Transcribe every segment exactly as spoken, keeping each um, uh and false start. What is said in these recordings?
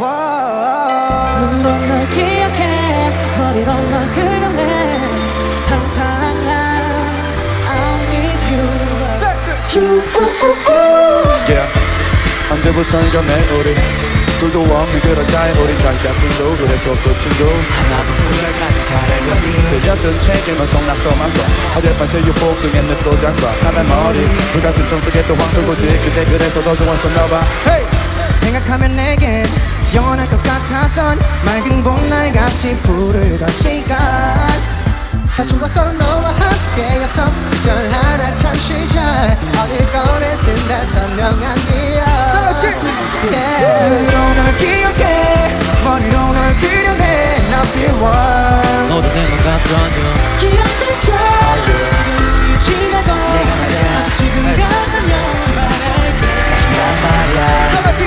눈으로 널 기억해 머리로 널 그려내 항상 I'm with you. Yeah. 언제부턴가 내 우리 둘도 없는 그런 사이 우린 각자 친구 그래서 또 친구 하나부터 열까지 잘해보니 들려준 책임은 똥낙서만 봐 어젯밤 제육볶 등에 내 포장과 하나 머리 불같은 손속에 또 황소고지 그때 그래서 더 좋았어 너봐 hey! 생각하면 내겐 영원할 것 같았던 맑은 봄날같이 푸르던 시간 다 좋았어 너와 함께여서 특별한 학창 시절 어딜 꺼냈든 다 선명한 기억 똑같이 yeah. 눈으로 널 기억해 머리로 널 그려내 Now feel warm 모두 내맘 같던 기억들죠 우리 지나고 아직 지금 같다면 말할게 사실 난 말야 똑같이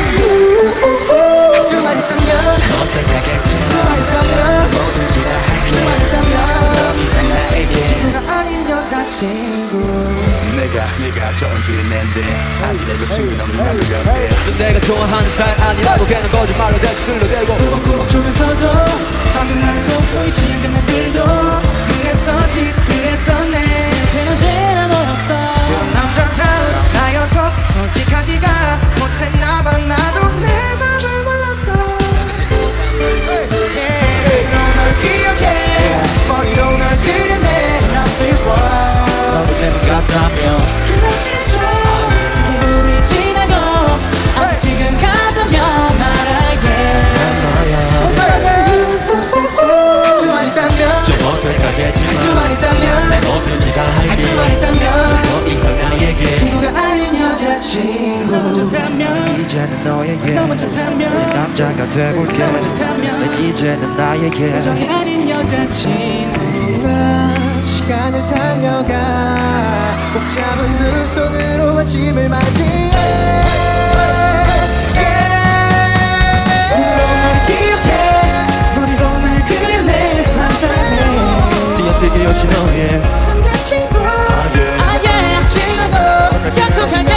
수만 있다면 어색하겠지 수만 있다면 뭐든지 다 할게 수만 있다면 더 이상 나에게 친구가 아닌 여자친구 내가 네가 좋은 티낸데 아니래도 친구 너무 나도 같대 내가 좋아하는 스타일 아니라고 걔는 거짓말로 대체 흘러대고 꾸벅꾸벅 졸면서도 항상 날 돕고 있지 않은 날들도 그랬었지 그랬었네 내 언제나 너였어 그런 남자다운 나여서 솔직하지가 못했나봐 나도 내 맘을 몰랐어 머리로 널 기억해 머리로 널 그려내 Now feel warm 너도 내맘 같다면 기억해줘 우리 지나고 아직 지금 같다면 말할게 사랑해 할 수만 있다면 좀 어색하겠지만 할 수만 있다면 뭐든지 다 할게 할 수만 있다면 더 이상 나에게 친구가 아닌 여자친구 너만 좋다면 이제는 너에게 너만 좋다면 남자가 돼볼게 너만 좋다면 이제는 나에게 정이 아닌 여자친구 나 시간을 달려가 꼭 잡은 두 손으로 아침을 맞이해 머리로 날 기억해 머리로 날 그려내 상상해 띄어쓰기 없이 너의 남자친구 아예 지나도 약속할게